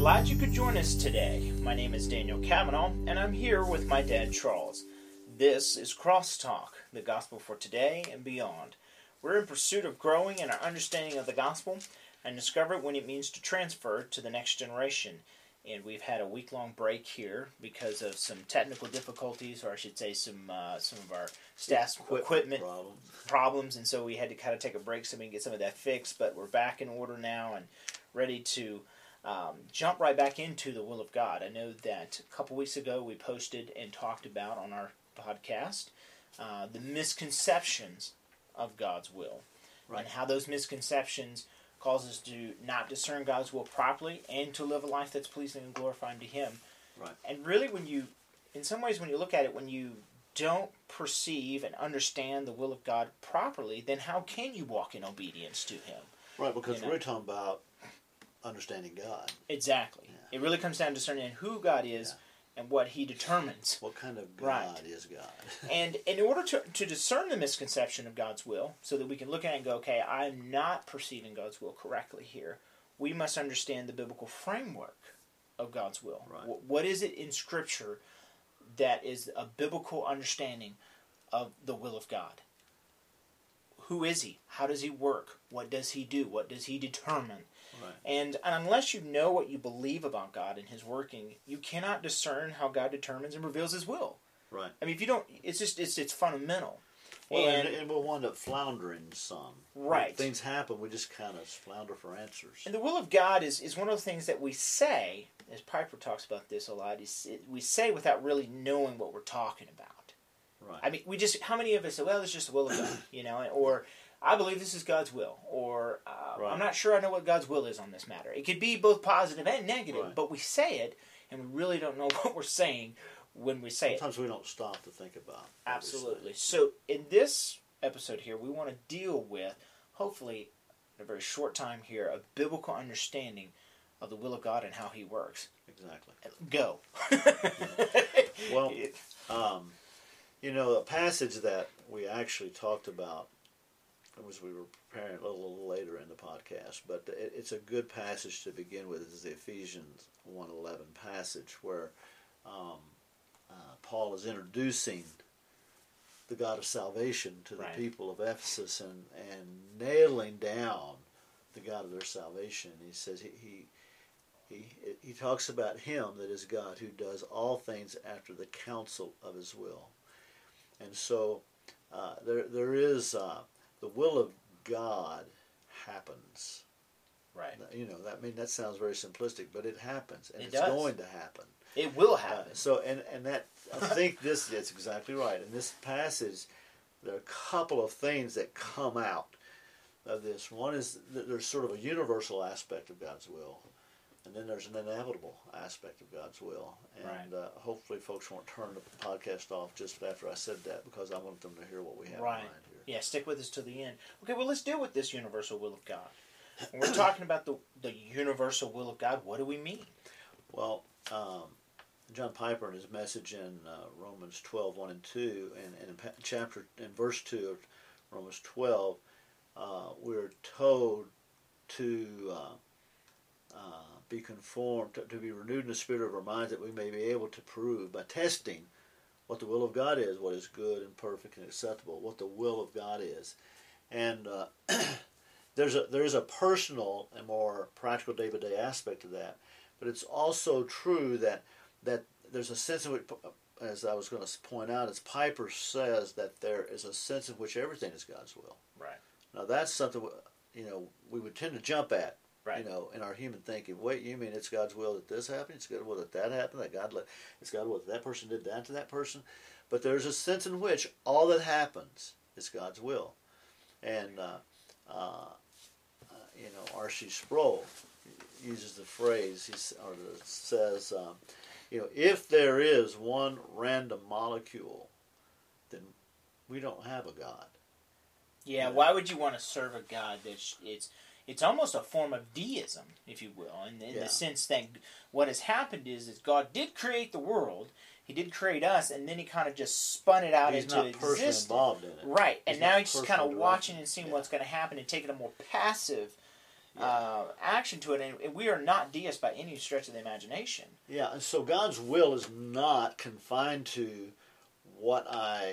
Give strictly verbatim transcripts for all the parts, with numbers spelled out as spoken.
glad you could join us today. My name is Daniel Cavanaugh, and I'm here with my dad, Charles. This is Crosstalk, the gospel for today and beyond. We're in pursuit of growing in our understanding of the gospel and discover what it means to transfer to the next generation. And we've had a week-long break here because of some technical difficulties, or I should say some uh, some of our staff's equipment, equipment problem. problems, and so we had to kind of take a break so we can get some of that fixed, but we're back in order now and ready to um, jump right back into the will of God. I know that a couple weeks ago we posted and talked about on our podcast uh, the misconceptions of God's will, right, and how those misconceptions cause us to not discern God's will properly and to live a life that's pleasing and glorifying to Him. Right. And really, when you, in some ways, when you look at it, when you don't perceive and understand the will of God properly, then how can you walk in obedience to Him? Right, because you know? we're talking about understanding God. Exactly. Yeah. It really comes down to discerning who God is, yeah, and what He determines. What kind of God right. is God? And in order to, to discern the misconception of God's will, so that we can look at it and go, okay, I'm not perceiving God's will correctly here, we must understand the biblical framework of God's will. Right. W- what is it in Scripture that is a biblical understanding of the will of God? Who is He? How does He work? What does He do? What does He determine? Right. And, and unless you know what you believe about God and His working, you cannot discern how God determines and reveals His will. Right. I mean, if you don't, it's just it's it's fundamental. Well, and, and, and we'll wind up floundering some. Right. When things happen, we just kind of flounder for answers. And the will of God is, is one of the things that we say, as Piper talks about this a lot, is it, we say without really knowing what we're talking about. Right. I mean, we just, how many of us say, well, it's just the will of God, you know, or I believe this is God's will, or uh, right. I'm not sure I know what God's will is on this matter. It could be both positive and negative, right. but we say it, and we really don't know what we're saying when we say Sometimes it. Sometimes we don't stop to think about it. Absolutely. So in this episode here, we want to deal with, hopefully, in a very short time here, a biblical understanding of the will of God and how He works. Exactly. Go. Well, um, you know, a passage that we actually talked about as we were preparing a little, little later in the podcast, but it, it's a good passage to begin with. Is the Ephesians one eleven passage where um, uh, Paul is introducing the God of salvation to the right. people of Ephesus and, and nailing down the God of their salvation. He says he, he he he talks about Him that is God who does all things after the counsel of His will. And so uh, there there is uh, the will of God happens. Right. You know, that I mean that sounds very simplistic, but it happens, and it it's does. going to happen. It will happen. Uh, so, and and that I think this that's exactly right. In this passage, there are a couple of things that come out of this. One is that there's sort of a universal aspect of God's will, and then there's an inevitable aspect of God's will. And right. uh, hopefully, folks won't turn the podcast off just after I said that, because I want them to hear what we have right. in mind here. Yeah, stick with us to the end. Okay, well, let's deal with this universal will of God. When we're talking about the the universal will of God, what do we mean? Well, um, John Piper in his message in uh, Romans twelve, one and two, and, and in chapter in verse two of Romans twelve, uh, we're told to uh, uh, be conformed, to, to be renewed in the spirit of our minds, that we may be able to prove by testing what the will of God is, what is good and perfect and acceptable, what the will of God is. And uh, there's a there's a personal and more practical day-by-day aspect to that, but it's also true that that there's a sense in which, as I was going to point out, as Piper says, that there is a sense in which everything is God's will. Right. Now that's something, you know, we would tend to jump at, right. you know, in our human thinking. Wait, you mean it's God's will that this happened? It's God's will that that happened? That God let, it's God's will that that person did that to that person? But there's a sense in which all that happens is God's will. And, uh, uh, uh, you know, R C Sproul uses the phrase, he or says, um, you know, if there is one random molecule, then we don't have a God. Yeah, yeah. Why would you want to serve a God that's it's it's almost a form of deism, if you will, in, in yeah. the sense that what has happened is that God did create the world, He did create us, and then He kind of just spun it out he's into not existence. personally involved in it. Right, he's and now He's just kind of directed. watching and seeing yeah. what's going to happen and taking a more passive yeah. uh, action to it, and we are not deists by any stretch of the imagination. Yeah, and so God's will is not confined to what I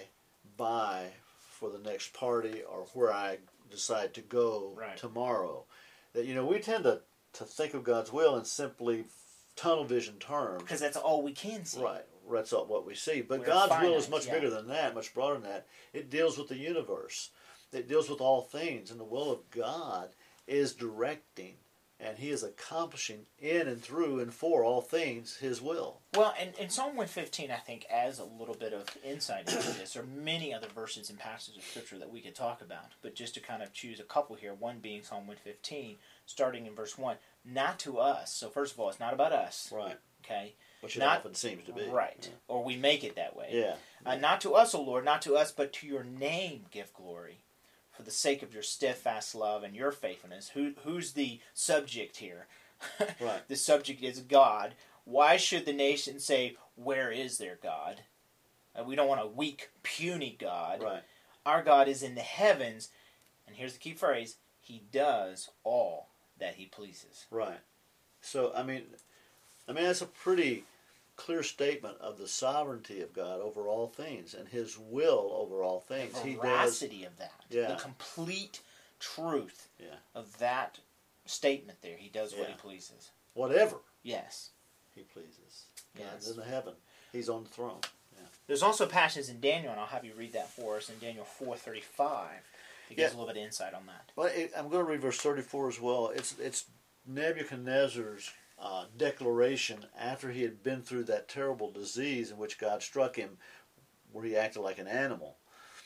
buy for the next party or where I decide to go right. tomorrow. That, you know, we tend to, to think of God's will in simply tunnel vision terms. Because that's all we can see. Right. That's all what we see. But We're God's finite, will is much yeah. bigger than that, much broader than that. It deals with the universe. It deals with all things. And the will of God is directing, and He is accomplishing in and through and for all things His will. Well, and, and Psalm one fifteen, I think, adds a little bit of insight into this. There are many other verses and passages of Scripture that we could talk about, but just to kind of choose a couple here, one being Psalm one fifteen, starting in verse one, not to us. So first of all, it's not about us. Right. Okay? Which it not, often seems to be. Right. Yeah. Or we make it that way. Yeah. Uh, not to us, O Lord, not to us, but to your name give glory, for the sake of your steadfast love and your faithfulness. Who, who's the subject here? Right. The subject is God. Why should the nation say, where is their God? Uh, we don't want a weak, puny God. Right. Our God is in the heavens, and here's the key phrase, He does all that He pleases. Right. So, I mean, I mean that's a pretty clear statement of the sovereignty of God over all things and His will over all things. The He veracity does, of that. Yeah. The complete truth yeah. of that statement there. He does what Yeah. He pleases. Whatever Yes. He pleases. Yes. God's in the heaven. He's on the throne. Yeah. There's also passages in Daniel, and I'll have you read that for us, in Daniel four thirty-five. It gives Yeah. a little bit of insight on that. Well, it, I'm going to read verse thirty-four as well. It's it's Nebuchadnezzar's uh, declaration after he had been through that terrible disease in which God struck him, where he acted like an animal.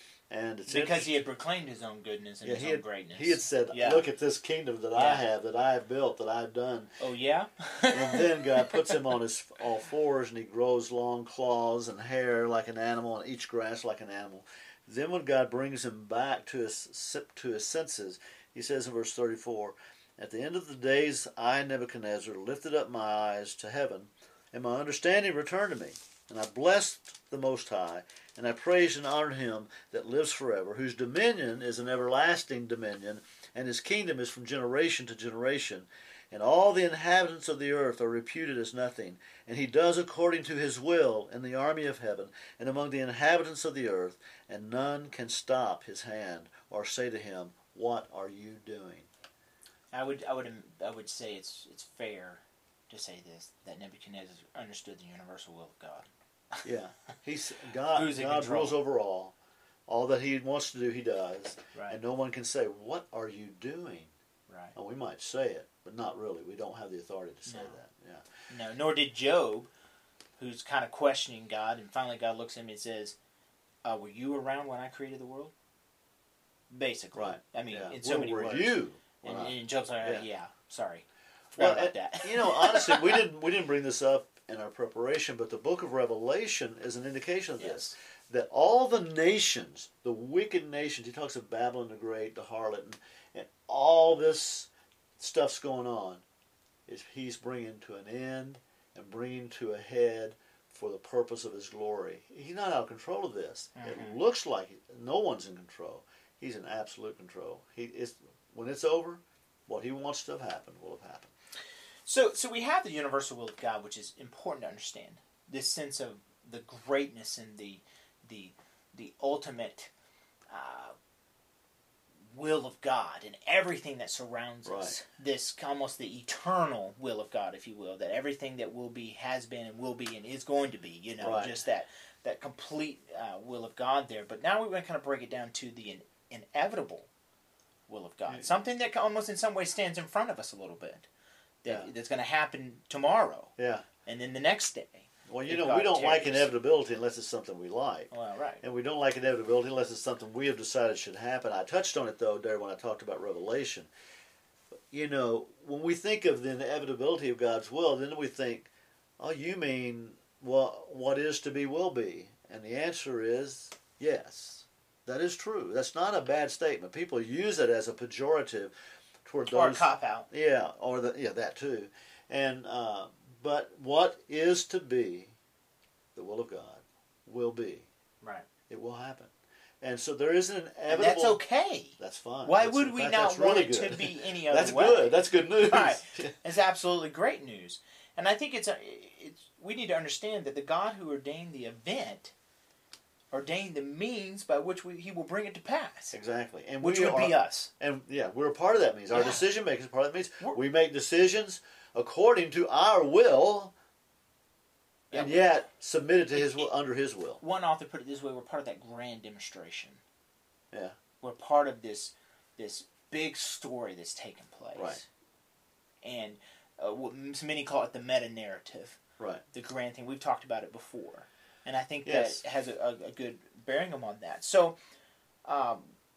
And it's Because he had proclaimed his own goodness and yeah, his he own had, greatness. He had said, yeah. look at this kingdom that I Yeah. have, that I have built, that I've done. Oh, yeah? And then God puts him on his all fours, and he grows long claws and hair like an animal, and eats grass like an animal. Then when God brings him back to his to his senses, he says in verse thirty-four, at the end of the days I, Nebuchadnezzar, lifted up my eyes to heaven, and my understanding returned to me. And I blessed the Most High, and I praised and honored Him that lives forever, whose dominion is an everlasting dominion, and His kingdom is from generation to generation. And all the inhabitants of the earth are reputed as nothing. And He does according to His will in the army of heaven and among the inhabitants of the earth, and none can stop His hand or say to Him, what are you doing? I would, I would, I would say it's it's fair to say this, that Nebuchadnezzar understood the universal will of God. Yeah, he's God. Who's in God control? rules over all. All that He wants to do, He does, Right. and no one can say, "What are you doing?" Right. And we might say it, but not really. We don't have the authority to say No. that. Yeah. No, nor did Job, who's kind of questioning God, and finally God looks at him and says, uh, "Were you around when I created the world?" Basically, Right. I mean, Yeah. in so Where many were words. you? And, Right. and Job's like, Yeah. "Yeah, sorry, Well, forgot about and, that." you know, honestly, we didn't we didn't bring this up in our preparation, but the book of Revelation is an indication of this. Yes. That all the nations, the wicked nations, he talks of Babylon the Great, the harlot, and, and all this stuff's going on, is he's bringing to an end and bringing to a head for the purpose of his glory. He's not out of control of this. Mm-hmm. It looks like no one's in control. He's in absolute control. He is when it's over, what he wants to have happened will have happened. So, so we have the universal will of God, which is important to understand. This sense of the greatness and the the the ultimate uh, will of God and everything that surrounds us. Right. This almost the eternal will of God, if you will, that everything that will be, has been, and will be, and is going to be. You know, Right. just that that complete uh, will of God there. But now we're going to kind of break it down to the in, inevitable will of God, Yeah. something that almost in some ways stands in front of us a little bit. That, Yeah. That's going to happen tomorrow, Yeah. and then the next day. Well, you If know, God we don't like tarries. inevitability unless it's something we like. Well, right. And we don't like inevitability unless it's something we have decided should happen. I touched on it, though, there when I talked about Revelation. You know, when we think of the inevitability of God's will, then we think, oh, you mean, well, what is to be will be. And the answer is yes. That is true. That's not a bad statement. People use it as a pejorative toward those. Or a cop-out. Yeah, or the, yeah, that too. And uh, but what is to be, the will of God, will be. Right. It will happen. And so there is an inevitable... And that's okay. That's that's fine. Why that's, would we fact, not really want it good. to be any other that's way? That's good. That's good news. Right. It's absolutely great news. And I think it's, a, it's we need to understand that the God who ordained the event ordained the means by which we, he will bring it to pass. Exactly. And which we would are, be us. And yeah, we're a part of that means. Our yeah. decision making is part of that means. We're, we make decisions according to our will, yeah, and yet submitted to his will, it, under his will. One author put it this way: we're part of that grand demonstration. Yeah. We're part of this this big story that's taken place. Right. And uh, what many call it the meta-narrative. Right. The grand thing. We've talked about it before. And I think yes. that has a, a, a good bearing on that. So, um,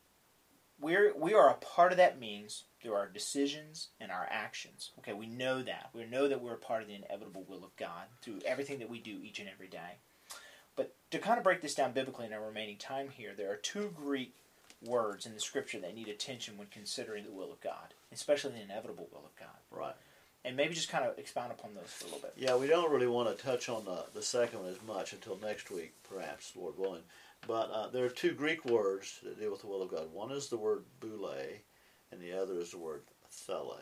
we're, we are a part of that means through our decisions and our actions. Okay, we know that. We know that we're a part of the inevitable will of God through everything that we do each and every day. But to kind of break this down biblically in our remaining time here, there are two Greek words in the Scripture that need attention when considering the will of God, especially the inevitable will of God. Right. And maybe just kind of expound upon those for a little bit. Yeah, we don't really want to touch on the, the second one as much until next week, perhaps, Lord willing. But uh, there are two Greek words that deal with the will of God. One is the word boule, and the other is the word thele.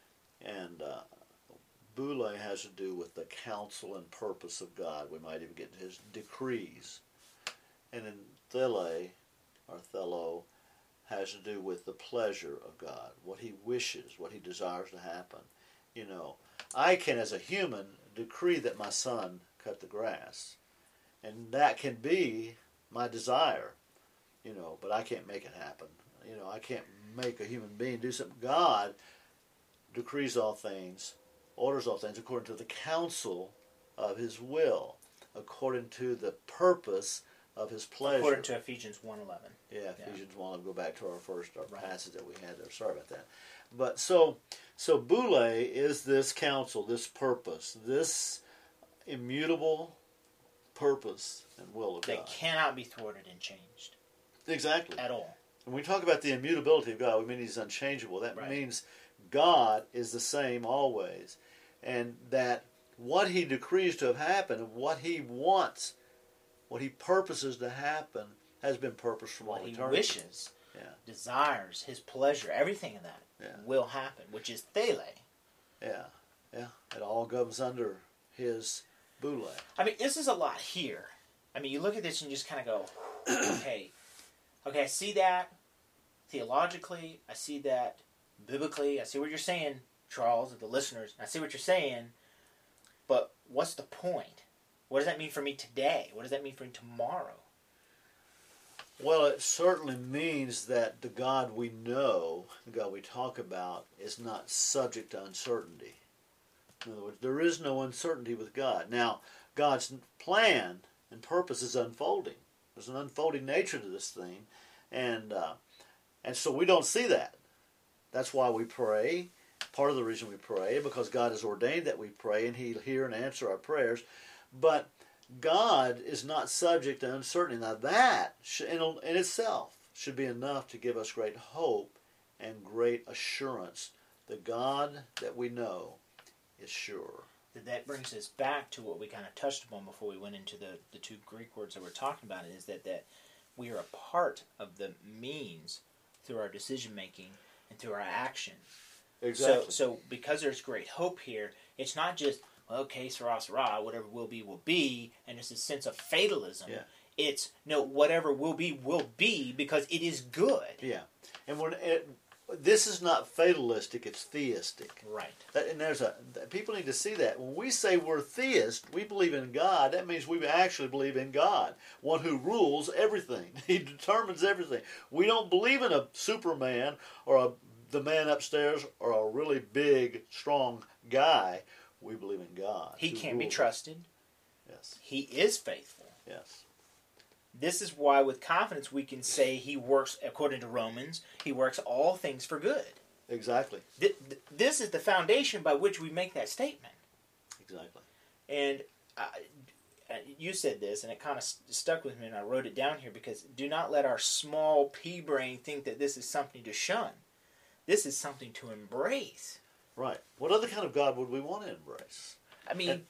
And uh, boule has to do with the counsel and purpose of God. We might even get to his decrees. And then thele, or thelo, has to do with the pleasure of God, what he wishes, what he desires to happen. You know, I can, as a human, decree that my son cut the grass. And that can be my desire, you know, but I can't make it happen. You know, I can't make a human being do something. God decrees all things, orders all things according to the counsel of his will, according to the purpose of his pleasure. According to Ephesians one eleven. Yeah, Ephesians yeah. one. I'll go back to our first our right. passage that we had there. Sorry about that. But so, so boule is this counsel, this purpose, this immutable purpose and will of that God. That cannot be thwarted and changed. Exactly. At all. When we talk about the immutability of God, we mean he's unchangeable. That right. means God is the same always. And that what he decrees to have happened and what he wants, what he purposes to happen, has been purposed from what all he eternity. wishes, yeah. desires, his pleasure, everything of that yeah. will happen, which is thele. Yeah, yeah. It all goes under his boule. I mean, this is a lot here. I mean, you look at this and you just kind of go, okay, okay, I see that theologically, I see that biblically, I see what you're saying, Charles, and the listeners, I see what you're saying, but what's the point? What does that mean for me today? What does that mean for me tomorrow? Well, it certainly means that the God we know, the God we talk about, is not subject to uncertainty. In other words, there is no uncertainty with God. Now, God's plan and purpose is unfolding. There's an unfolding nature to this thing, and uh, and so we don't see that. That's why we pray. Part of the reason we pray, because God has ordained that we pray, and He'll hear and answer our prayers. But God is not subject to uncertainty. Now that, in, in itself, should be enough to give us great hope and great assurance. The God that we know is sure. That brings us back to what we kind of touched upon before we went into the, the two Greek words that we're talking about, is that, that we are a part of the means through our decision-making and through our action. Exactly. So, so because there's great hope here, it's not just, well, okay, sarah, sarah, whatever will be, will be, and it's a sense of fatalism. Yeah. It's, no, whatever will be, will be, because it is good. Yeah. And when it, this is not fatalistic, it's theistic. Right. That, and there's a, people need to see that. When we say we're theists, we believe in God, that means we actually believe in God, one who rules everything. He determines everything. We don't believe in a Superman or a, the man upstairs or a really big, strong guy. We believe in God. He can be trusted. Yes. He is faithful. Yes. This is why with confidence we can say he works, according to Romans, he works all things for good. Exactly. Th- th- this is the foundation by which we make that statement. Exactly. And uh, you said this, and it kind of st- stuck with me, and I wrote it down here, because do not let our small pea brain think that this is something to shun. This is something to embrace. Right. What other kind of God would we want to embrace? I mean, and,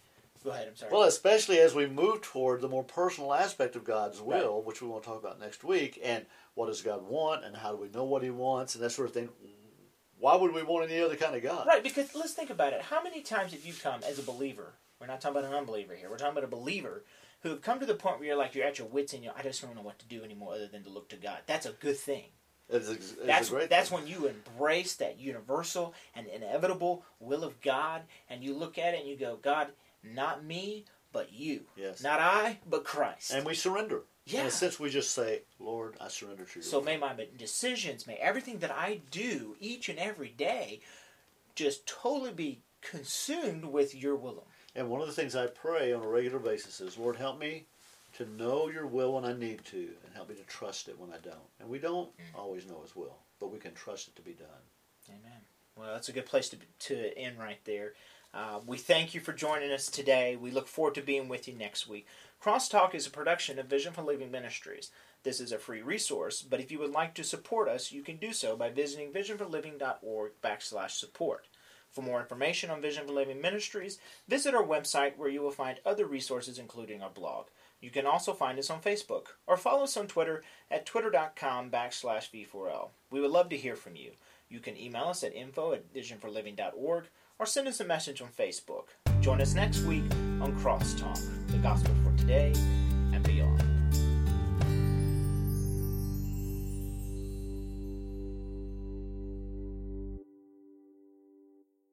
Go ahead, I'm sorry. Well, especially as we move toward the more personal aspect of God's will, right. which we want to talk about next week, and what does God want, and how do we know what He wants, and that sort of thing. Why would we want any other kind of God? Right, because let's think about it. How many times have you come as a believer? We're not talking about an unbeliever here. We're talking about a believer who have come to the point where you're like, you're at your wits' end, you know, I just don't know what to do anymore other than to look to God. That's a good thing. It's a, it's that's a great that's thing. when you embrace that universal and inevitable will of God, and you look at it and you go, God, not me, but you. Yes. Not I, but Christ. And we surrender. Yeah. In a sense, we just say, Lord, I surrender to you. So may my decisions, may everything that I do each and every day just totally be consumed with your will. And one of the things I pray on a regular basis is, Lord, help me to know your will when I need to, and help me to trust it when I don't. And we don't mm. always know His will, but we can trust it to be done. Amen. Well, that's a good place to, to end right there. Uh, we thank you for joining us today. We look forward to being with you next week. Crosstalk is a production of Vision for Living Ministries. This is a free resource, but if you would like to support us, you can do so by visiting visionforliving.org backslash support. For more information on Vision for Living Ministries, visit our website where you will find other resources including our blog. You can also find us on Facebook or follow us on Twitter at twitter.com backslash V4L. We would love to hear from you. You can email us at info at visionforliving.org or send us a message on Facebook. Join us next week on Crosstalk, the gospel for today